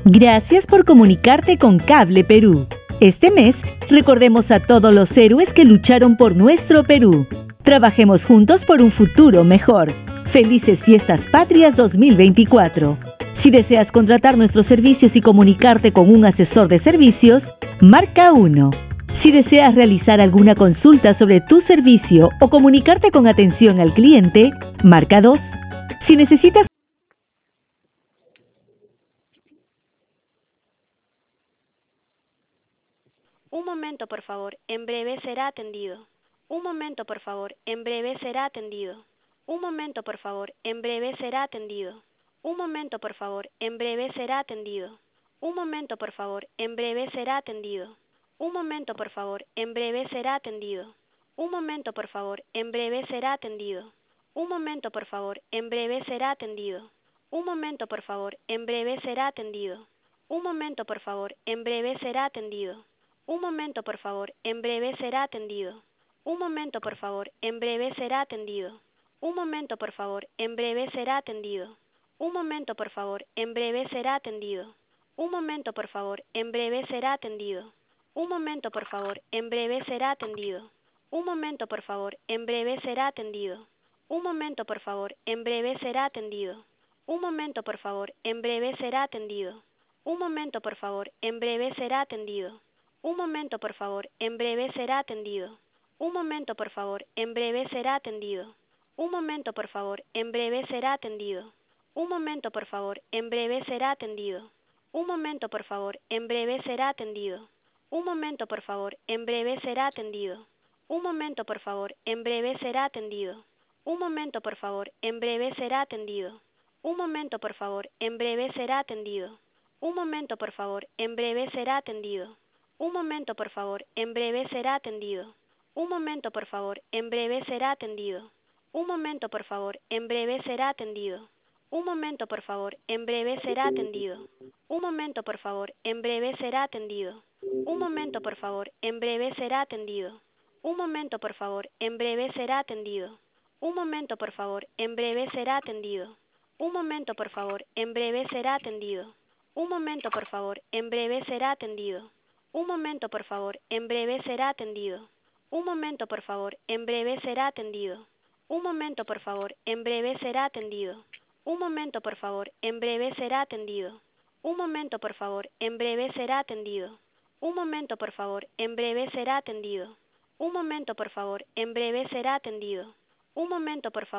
Gracias por comunicarte con Cable Perú. Este mes, recordemos a todos los héroes que lucharon por nuestro Perú. Trabajemos juntos por un futuro mejor. Felices Fiestas Patrias 2024. Si deseas contratar nuestros servicios y comunicarte con un asesor de servicios, marca 1. Si deseas realizar alguna consulta sobre tu servicio o comunicarte con atención al cliente, marca 2. Si necesitas Un momento, por favor, en breve será atendido. Un momento, por favor, en breve será atendido. Un momento, por favor, en breve será atendido. Un momento, por favor, en breve será atendido. Un momento, por favor, en breve será atendido. Un momento, por favor, en breve será atendido. Un momento, por favor, en breve será atendido. Un momento, por favor, en breve será atendido. Un momento, por favor, en breve será atendido. Un momento, por favor, en breve será atendido. Un momento, por favor, en breve será atendido. Un momento, por favor, en breve será atendido. Un momento, por favor, en breve será atendido. Un momento, por favor, en breve será atendido. Un momento, por favor, en breve será atendido. Un momento, por favor, en breve será atendido. Un momento, por favor, en breve será atendido. Un momento, por favor, en breve será atendido. Un momento, por favor, en breve será atendido. Un momento, por favor, en breve será atendido. Un momento, por favor, en breve será atendido. Un momento, por favor, en breve será atendido. Un momento, por favor, en breve será atendido. Un momento, por favor, en breve será atendido. Un momento, por favor, en breve será atendido. Un momento, por favor, en breve será atendido. Un momento, por favor, en breve será atendido. Un momento, por favor, en breve será atendido. Un momento, por favor, en breve será atendido. Un momento, por favor, en breve será atendido. Un momento, por favor, en breve será atendido. Un momento, por favor, en breve será atendido. Un momento, por favor, en breve será atendido. Un momento, por favor, en breve será atendido. Un momento, por favor, en breve será atendido. Un momento, por favor, en breve será atendido. Un momento, por favor, en breve será atendido. Un momento, por favor, en breve será atendido. Un momento, por favor, en breve será atendido. Un momento, por favor, en breve será atendido. Un momento, por favor, en breve será atendido. Un momento, por favor, en breve será atendido. Un momento, por favor, en breve será atendido. Un momento, por favor, en breve será atendido. Un momento, por favor, en breve será atendido. Un momento, por favor, en breve será atendido. Un momento, por favor, en breve será atendido. Un momento, por favor.